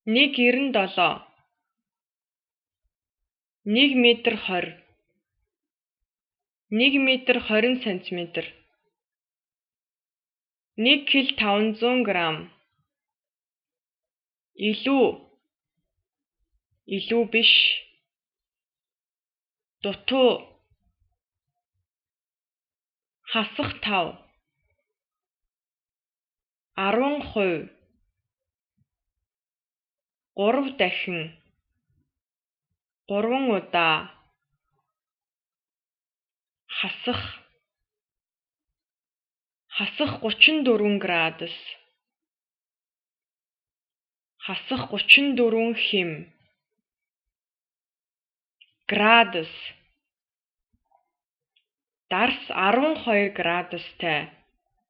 1.97 1 м 20 1 м 20 см 1 кг 500 г илүү биш дутуу хасах тав 10% 3 дахин 3 удаа хасах 34 градус хасах 34 хэм градус дарс 12 градустай